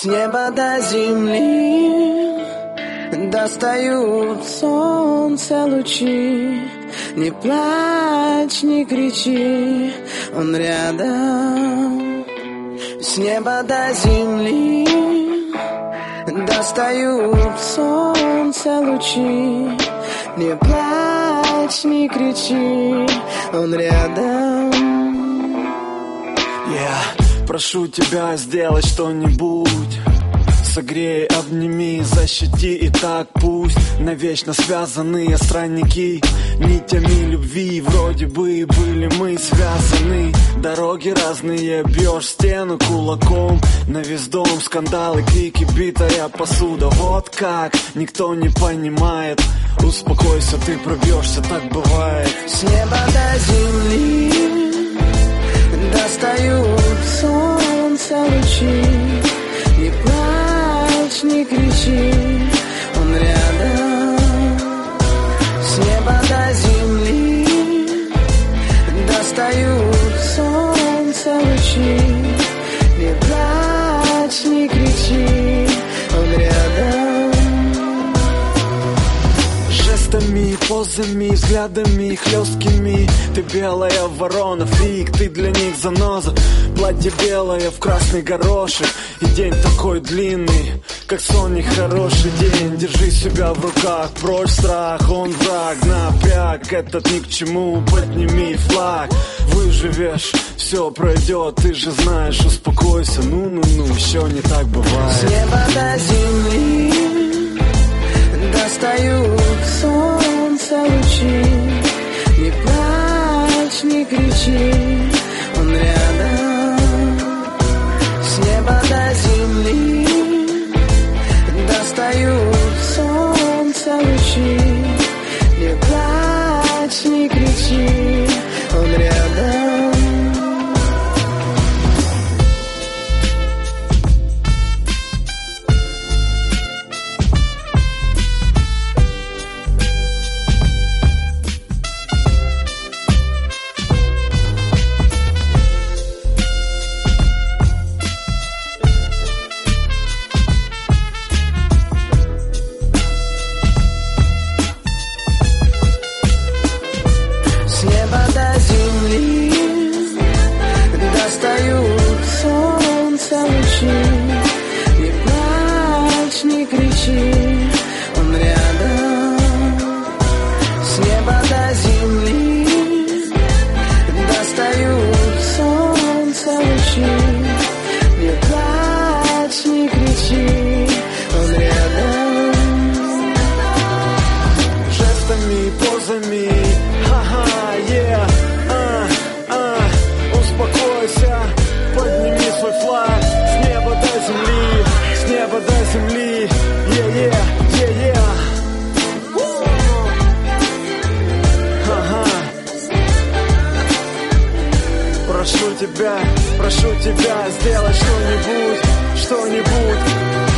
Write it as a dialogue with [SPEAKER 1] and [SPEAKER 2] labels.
[SPEAKER 1] С неба до земли достают солнце лучи. Не плачь, не кричи, он рядом. С неба до земли достают солнце лучи. Не плачь, не кричи, он рядом.
[SPEAKER 2] Прошу тебя сделать что-нибудь. Согрей, обними, защити, и так пусть навечно связанные странники нитями любви. Вроде бы были мы связаны. Дороги разные, бьешь стену кулаком. На весь дом скандалы, крики, битая посуда. Вот как, никто не понимает. Успокойся, ты пробьешься, так бывает.
[SPEAKER 1] С неба до земли достают солнце лучи. Не плачь, не кричи, он рядом. С неба до земли достают солнце лучи. Не плачь, не кричи, он рядом.
[SPEAKER 2] Жестами, позами, взглядами хлесткими. Ты белая ворона, фрик, ты для них заноза. Платье белое в красный горошек. И день такой длинный, как сон, нехороший день. Держи себя в руках, прочь страх, он враг. Напряг, этот ни к чему, подними флаг. Выживешь, все пройдет, ты же знаешь. Успокойся, ну-ну-ну, еще не так бывает.
[SPEAKER 1] С неба до земли достают солнце лучи. Не плачь, не кричи, он рядом. С неба до земли достают солнце лучи. Не плачь, не кричи, он рядом.
[SPEAKER 2] Успокойся, подними свой флаг. С неба до земли, с неба до земли. Прошу тебя, сделай что-нибудь, что-нибудь.